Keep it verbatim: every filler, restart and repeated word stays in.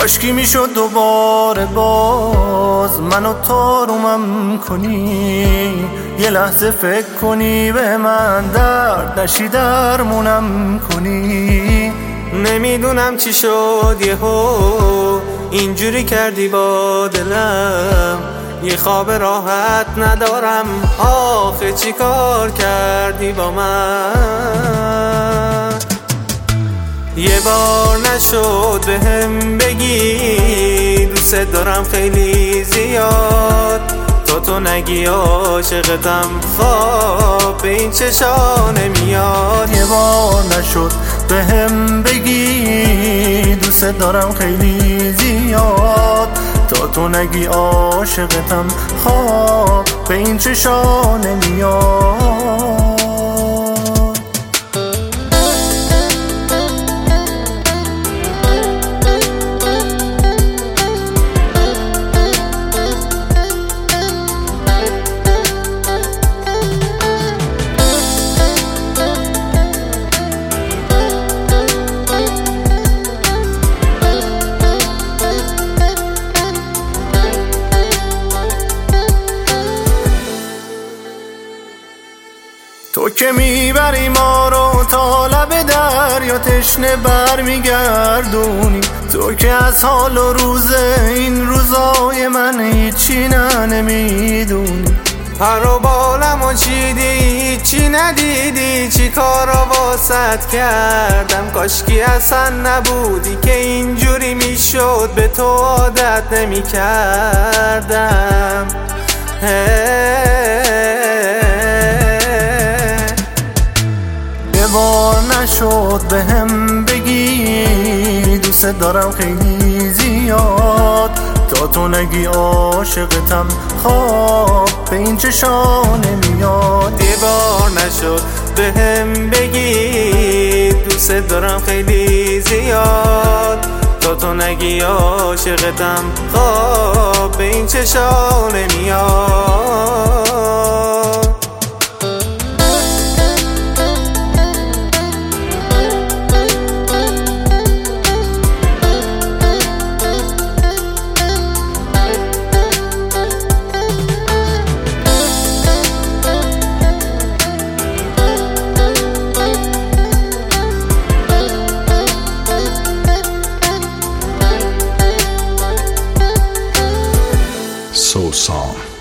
کاشکی میشد دوباره باز منو تارومم کنی، یه لحظه فکر کنی به من، درد نشی درمونم کنی. نمیدونم چی شد یهو اینجوری کردی با دلم، یه خواب راحت ندارم، آخه چی کار کردی با من؟ یه بار نشد به هم بگی دوست دارم خیلی زیاد، تا تو نگی عاشقتم خواب به این چشا نمیاد. یه بار نشد به هم بگی دوست دارم خیلی زیاد، تا تو نگی عاشقتم خواب به این چشا نمیاد. تو که میبری ما رو تا لب دریا تشنه بر میگردونی، تو که از حال و روز این روزای من هیچی نه نمیدونی. پر و بالم و چیدی چی ندیدی، چی کارا واسط کردم، کاشکی اصلا نبودی که اینجوری میشد به تو عادت نمی کردم. یه بار نشد به هم بگی دوست دارم خیلی زیاد، تا تو نگی عاشقتم خواب به این چشا نمیاد. یه بار نشد به هم بگی دوست دارم خیلی زیاد، تا تو نگی عاشقتم خواب به این چشا نمیاد. Soul Song.